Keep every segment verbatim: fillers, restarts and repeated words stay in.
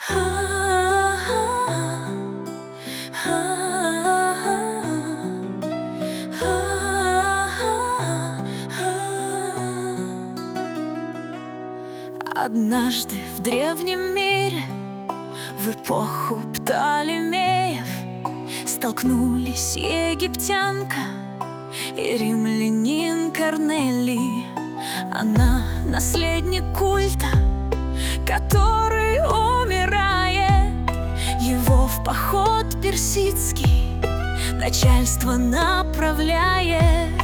Однажды в древнем мире, в эпоху Птолемеев, столкнулись египтянка и римлянин Корнелий. Она наследник культа, который умирает. Его в поход персидский начальство направляет.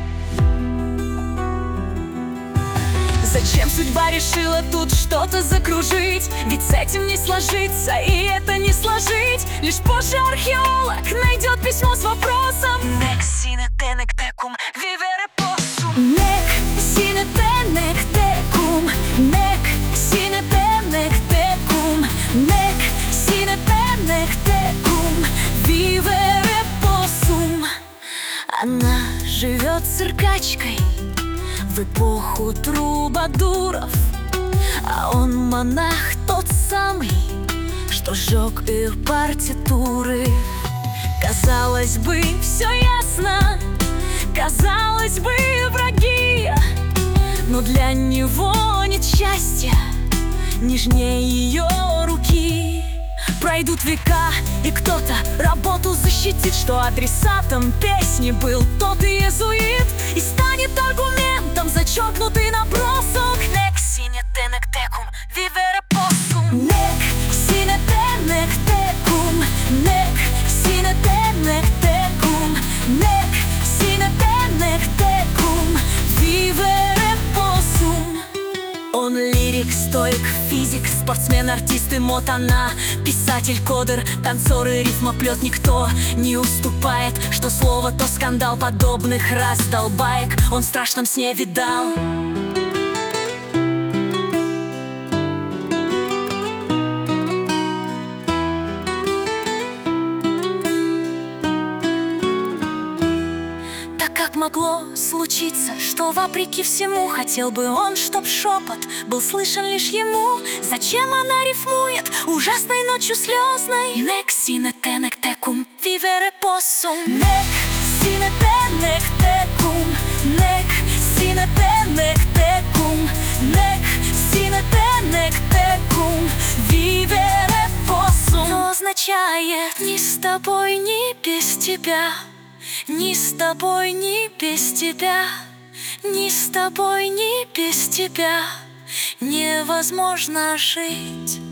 Зачем судьба решила тут что-то закружить? Ведь с этим не сложится, и это не сложить. Лишь позже археолог найдет письмо с вопросом: Нек сине тенек текум вивере поссум. Нек сине тенек текум, нек сине тенек текум, нек сине тенек текум вивере поссум. Она живет циркачкой в эпоху трубадуров, а он монах тот самый, что сжег их партитуры. Казалось бы, все ясно, казалось бы, враги, но для него нет счастья нежнее ее руки. Пройдут века, и кто-то работу защитит, что адресатом песни был тот иезуит, и станет аргументом зачеркнутый набросок. Нек сине тенек текум вивере поссум. Нек сине тенек текум, нек сине тенек текум, нек сине тенек текум вивере поссум. Он лирик, стоик, физик, спортсмен, артист и мод. Она писатель, кодер, танцор и рифмоплет. Никто не уступает, что слово, то скандал. Подобных раздолбаек он в страшном сне видал. Как могло случиться, что вопреки всему хотел бы он, чтоб шепот был слышен лишь ему? Зачем она рифмует ужасной ночью слезной? Нек сине тенек текум вивере поссум. Нек сине тенек текум, нек сине тенек текум, нек сине тенек текум вивере поссум. Что означает ни с тобой, ни без тебя, ни с тобой, ни без тебя, ни с тобой, ни без тебя невозможно жить.